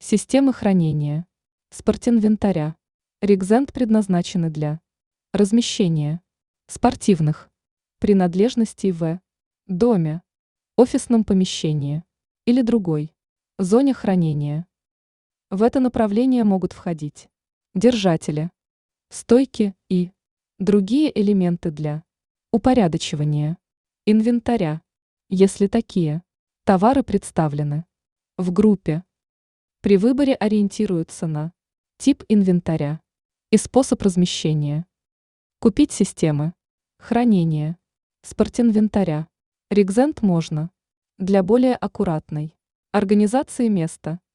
Системы хранения. Спортинвентаря. Регзент предназначены для размещения спортивных принадлежностей в доме, офисном помещении или другой зоне хранения. В это направление могут входить держатели, стойки и другие элементы для упорядочивания инвентаря, если такие товары представлены в группе. При выборе ориентируются на тип инвентаря и способ размещения. Купить системы хранения спортинвентаря. Регзент можно для более аккуратной организации места